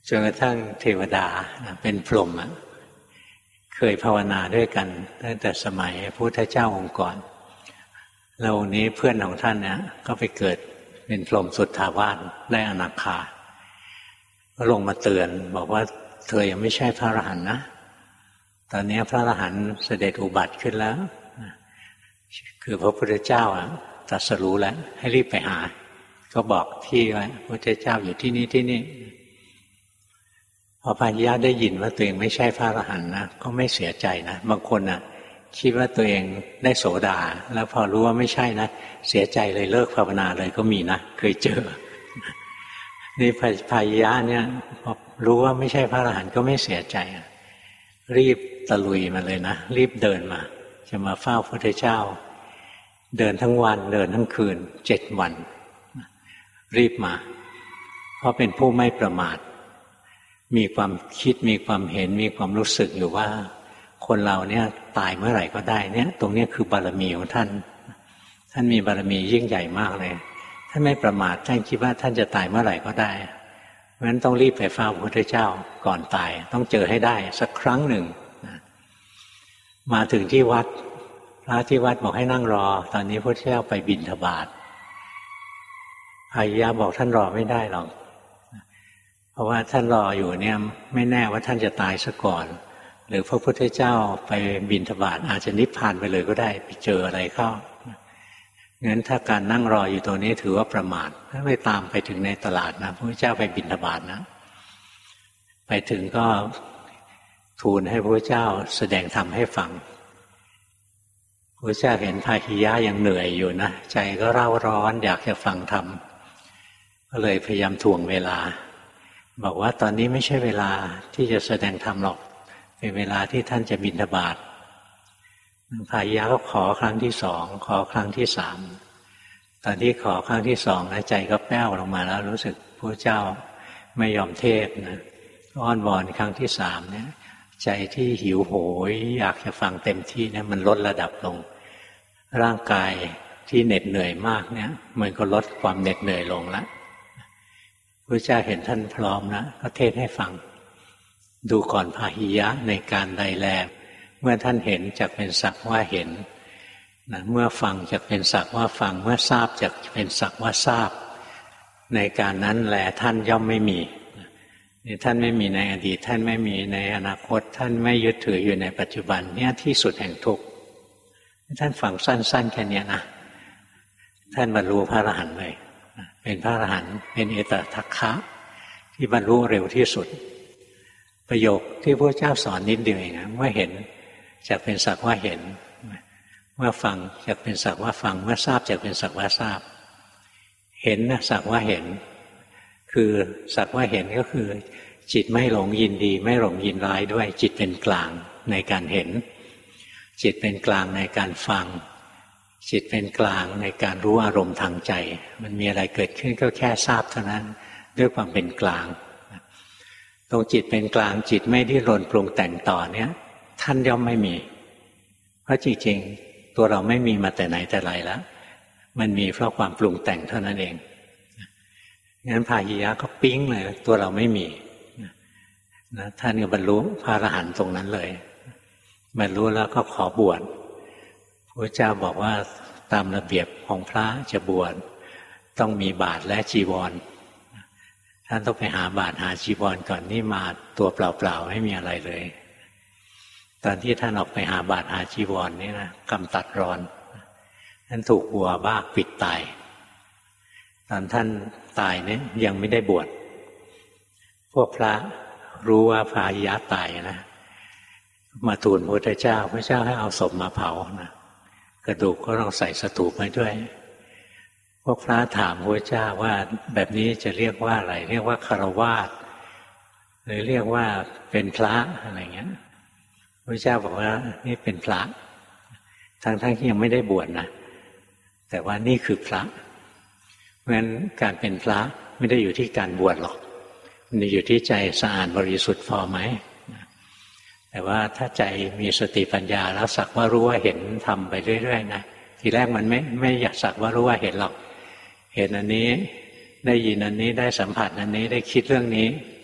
จนกระทั่งเทวดาเป็นพรหมเคยภาวนาด้วยกันตั้งแต่สมัยพระพุทธเจ้าองค์ก่อนแล้วองค์นี้เพื่อนของท่านเนี่ยก็ไปเกิดเป็นพรหมสุทธาวาสได้อนาคาก็ลงมาเตือนบอกว่าเธอยังไม่ใช่พระอรหันต์นะตอนนี้พระอรหันต์เสด็จอุบัติขึ้นแล้วคือพระพุทธเจ้าตรัสรู้แล้วให้รีบไปหาก็บอกที่ว่าพระพุทธเจ้าอยู่ที่นี่ที่นี่พอพายะได้ยินว่าตัวเองไม่ใช่พระอรหันต์นะก็ไม่เสียใจนะบางคนนะคิดว่าตัวเองได้โสดาแล้วพอรู้ว่าไม่ใช่นะเสียใจเลยเลิกภาวนาเลยก็มีนะเคยเจอนี่พายะเนี่ยพอรู้ว่าไม่ใช่พระอรหันต์ก็ไม่เสียใจรีบตะลุยมาเลยนะรีบเดินมาจะมาเฝ้าพระพุทธเจ้าเดินทั้งวันเดินทั้งคืนเจ็ดวันรีบมาเพราะเป็นผู้ไม่ประมาทมีความคิดมีความเห็นมีความรู้สึกอยู่ว่าคนเราเนี่ยตายเมื่อไหร่ก็ได้เนี่ยตรงนี้คือบารมีของท่านท่านมีบารมียิ่งใหญ่มากเลยท่านไม่ประมาทท่านคิดว่าท่านจะตายเมื่อไหร่ก็ได้เพราะฉะนั้นต้องรีบไปเฝ้าพระพุทธเจ้าก่อนตายต้องเจอให้ได้สักครั้งหนึ่งมาถึงที่วัดพระที่วัดบอกให้นั่งรอตอนนี้พระพุทธเจ้าไปบิณฑบาตพายะบอกท่านรอไม่ได้หรอกเพราะว่าท่านรออยู่เนี่ยไม่แน่ว่าท่านจะตายซะก่อนหรือพระพุทธเจ้าไปบิณฑบาตอาจจะนิพพานไปเลยก็ได้ไปเจออะไรเข้างั้นถ้าการนั่งรออยู่ตรงนี้ถือว่าประมาทถ้าไปตามไปถึงในตลาดนะพระพุทธเจ้าไปบิณฑบาตนะไปถึงก็ทูลให้พระพุทธเจ้าแสดงธรรมให้ฟังพระพุทธเจ้าเห็นพาหิยะยังเหนื่อยอยู่นะใจก็เร่าร้อนอยากจะฟังธรรมก็เลยพยายามถ่วงเวลาบอกว่าตอนนี้ไม่ใช่เวลาที่จะแสดงธรรมหรอกเป็นเวลาที่ท่านจะบิณฑบาตพาหิยะก็ขอครั้งที่สองขอครั้งที่สามตอนที่ขอครั้งที่สองนะใจก็แป้วลงมาแล้วรู้สึกพระเจ้าไม่ยอมเทศนะอ้อนวอนครั้งที่สามเนี่ยใจที่หิวโหยอยากจะฟังเต็มที่เนี่ยมันลดระดับลงร่างกายที่เหน็ดเหนื่อยมากเนี่ยมันก็ลดความเหน็ดเหนื่อยลงแล้วพระเจ้าเห็นท่านพร้อมแล้วก็เทศให้ฟังดูก่อนพาหิยะในการใดแลเมื่อท่านเห็นจักเป็นสักว่าเห็นนะเมื่อฟังจักเป็นสักว่าฟังเมื่อทราบจักเป็นสักว่าทราบในการนั้นแลท่านย่อมไม่มีนี่ท่านไม่มีในอดีตท่านไม่มีในอนาคตท่านไม่ยึดถืออยู่ในปัจจุบันเนี่ยที่สุดแห่งทุกข์ท่านฟังสั้นๆแค่นี้นะท่านบรรลุพระอรหันต์เลยเป็นพระอรหันต์เป็นเอตทัคคะที่บรรลุเร็วที่สุดประโยคที่พระเจ้าสอนนิดเดียวเองนะเมื่อเห็นจักเป็นสักว่าเห็นเมื่อฟังจักเป็นสักว่าฟังเมื่อทราบจักเป็นสักว่าทราบเห็นนะสักว่าเห็นคือสักว่าเห็นก็คือจิตไม่หลงยินดีไม่หลงยินร้ายด้วยจิตเป็นกลางในการเห็นจิตเป็นกลางในการฟังจิตเป็นกลางในการรู้อารมณ์ทางใจมันมีอะไรเกิดขึ้นก็แค่ทราบเท่านั้นด้วยความเป็นกลางตรงจิตเป็นกลางจิตไม่ดิ้นรนปรุงแต่งต่อเนี้ยท่านย่อมไม่มีเพราะจริงๆตัวเราไม่มีมาแต่ไหนแต่ไรแล้วมันมีเพราะความปรุงแต่งเท่านั้นเองงั้นพาหิยะก็ปิ๊งเลยตัวเราไม่มีนะท่านก็บรรลุพระอรหันต์ตรงนั้นเลยบรรลุแล้วก็ขอบวชพระเจ้าบอกว่าตามระเบียบของพระจะบวชต้องมีบาตรและจีวรท่านต้องไปหาบาตรหาจีวรก่อนนี่มาตัวเปล่าๆไม่มีอะไรเลยตอนที่ท่านออกไปหาบาตรหาจีวรนี่นะกำตัดรอนท่านถูกวัวบ้าปิดตายตอนท่านตายเนี่ยยังไม่ได้บวชพวกพระรู้ว่าพาหิยะตายนะมาทูลพระพุทธเจ้าพระเจ้าให้เอาศพมาเผานะกระดูกก็ต้องใส่สถูปไว้ด้วยพวกพระถามพระเจ้าว่าแบบนี้จะเรียกว่าอะไรเรียกว่าฆราวาสหรือเรียกว่าเป็นพระอะไรเงี้ยพระเจ้าบอกว่านี่เป็นพระทั้งๆที่ยังไม่ได้บวชนะแต่ว่านี่คือพระเพราะฉะนั้นการเป็นพระไม่ได้อยู่ที่การบวชหรอกมันอยู่ที่ใจสะอาดบริสุทธิ์พอไหมแต่ว่าถ้าใจมีสติปัญญาแล้วสักว่ารู้ว่าเห็นทำไปเรื่อยๆนะทีแรกมันไม่ไม่อยากสักว่ารู้ว่าเห็นหรอกเห็นอันนี้ได้ยินอันนี้ได้สัมผัสอันนี้ได้คิดเรื่องนี้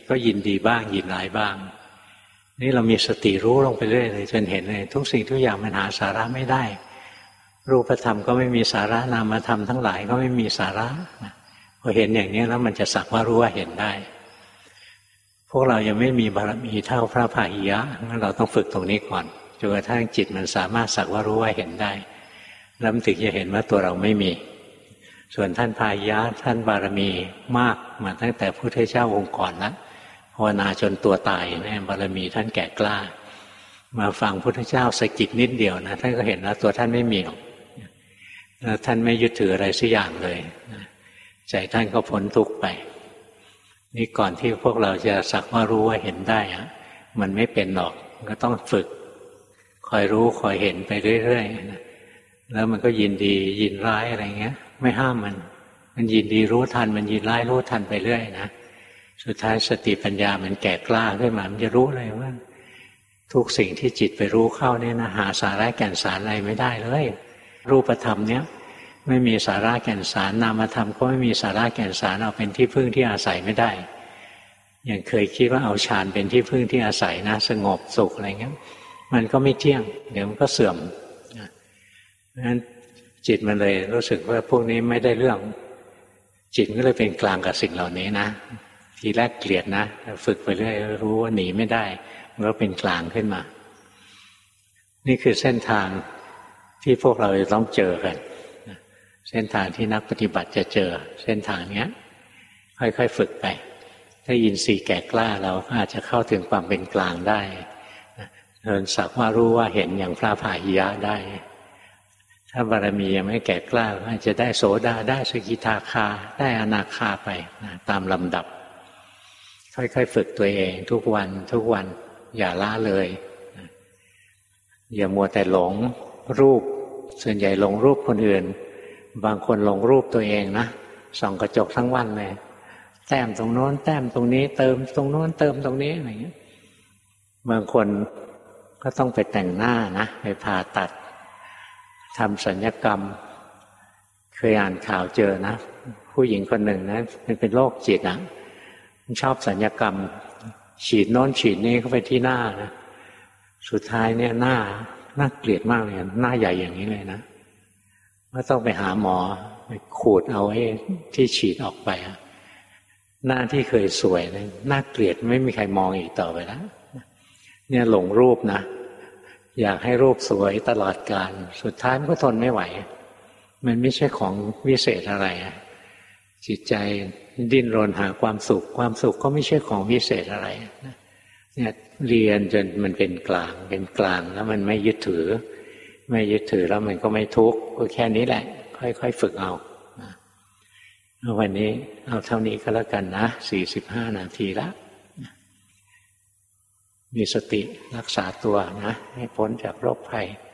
ก็ยินดีบ้างยินร้ายบ้างนี่เรามีสติรู้ลงไปเรื่อยเลยจนเห็นเลยทุกสิ่งทุกอย่างมันหาสาระไม่ได้รูปธรรมก็ไม่มีสาระนามธรรมทั้งหลายก็ไม่มีสาระพอเห็นอย่างนี้แล้วมันจะสักว่ารู้ว่าเห็นได้พวกเรายังไม่มีบารมีเท่าพระพาหิยะงั้นเราต้องฝึกตรงนี้ก่อนจนกระทั่งจิตมันสามารถสักว่ารู้ว่าเห็นได้แล้วถึงจะเห็นว่าตัวเราไม่มีส่วนท่านพาหิยะท่านบารมีมากมาตั้งแต่พุทธเจ้าองค์ก่อนแล้วภาวนาจนตัวตายเนี่ยบารมีท่านแก่กล้ามาฟังพุทธเจ้าสะกิดนิดเดียวนะท่านก็เห็นแล้วตัวท่านไม่มีหรอกแล้วท่านไม่ยึดถืออะไรสักอย่างเลยใจท่านก็พ้นทุกข์ไปนี่ก่อนที่พวกเราจะสักว่ารู้ว่าเห็นได้อะมันไม่เป็นหรอกก็ต้องฝึกคอยรู้คอยเห็นไปเรื่อยๆนะแล้วมันก็ยินดียินร้ายอะไรเงี้ยไม่ห้ามมันมันยินดีรู้ทันมันยินร้ายรู้ทันไปเรื่อยนะสุดท้ายสติปัญญามันแก่กล้าขึ้นมามันจะรู้เลยว่าทุกสิ่งที่จิตไปรู้เข้าเนี่ยนะหาสาระแก่นสารอะไรไม่ได้เลยรูปธรรมเนี้ยไม่มีสาระแก่นสารนามธรรมก็ไม่มีสาระแก่นสารเอาเป็นที่พึ่งที่อาศัยไม่ได้อย่างเคยคิดว่าเอาฌานเป็นที่พึ่งที่อาศัยนะสงบสุขอะไรเงี้ยมันก็ไม่เที่ยงเดี๋ยวมันก็เสื่อมเพราะฉะนั้นจิตมันเลยรู้สึกว่าพวกนี้ไม่ได้เรื่องจิตก็เลยเป็นกลางกับสิ่งเหล่านี้นะทีแรกเกลียดนะฝึกไปเรื่อยรู้ว่าหนีไม่ได้มันก็เป็นกลางขึ้นมานี่คือเส้นทางที่พวกเราจะต้องเจอกันเส้นทางที่นักปฏิบัติจะเจอเส้นทางนี้ค่อยๆฝึกไปถ้าอินทรีย์แก่กล้าเราอาจจะเข้าถึงความเป็นกลางได้เดินสักว่ารู้ว่าเห็นอย่างพระพาหิยะได้ถ้าบารมียังไม่แก่กล้าอาจจะได้โสดาได้สกิทาคาได้อนาคาไปนะตามลำดับค่อยๆฝึกตัวเองทุกวันทุกวันอย่าละเลยอย่ามัวแต่หลงรูปส่วนใหญ่หลงรูปคนอื่นบางคนหลงรูปตัวเองนะส่องกระจกทั้งวันเลยแต้มตรงโน้นแต้มตรงนี้เติมตรงโน้นเติมตรงนี้อะไรอย่างเงี้ยบางคนก็ต้องไปแต่งหน้านะไปผ่าตัดทำศัลยกรรมเคยอ่านข่าวเจอนะผู้หญิงคนหนึ่งนะมันเป็นโรคจิตอ่ะมันชอบศัลยกรรมฉีดโน้นฉีดนี้เข้าไปที่หน้านะสุดท้ายเนี่ยหน้าน่าเกลียดมากเลยหน้าใหญ่อย่างนี้เลยนะก็ต้องไปหาหมอไปขูดเอาไอ้ที่ฉีดออกไปหน้าที่เคยสวยเลยน่าเกลียดไม่มีใครมองอีกต่อไปแล้วเนี่ยหลงรูปนะอยากให้รูปสวยตลอดกาลสุดท้ายมันก็ทนไม่ไหวมันไม่ใช่ของวิเศษอะไรจิตใจดิ้นรนหาความสุขความสุขก็ไม่ใช่ของวิเศษอะไรเนี่ยเรียนจนมันเป็นกลางเป็นกลางแล้วมันไม่ยึดถือไม่ยึดถือแล้วมันก็ไม่ทุกข์ก็แค่นี้แหละค่อยๆฝึกเอาวันนี้เอาเท่านี้ก็แล้วกันนะสี่สิบห้านาทีแล้วมีสติรักษาตัวนะให้พ้นจากโรคภัย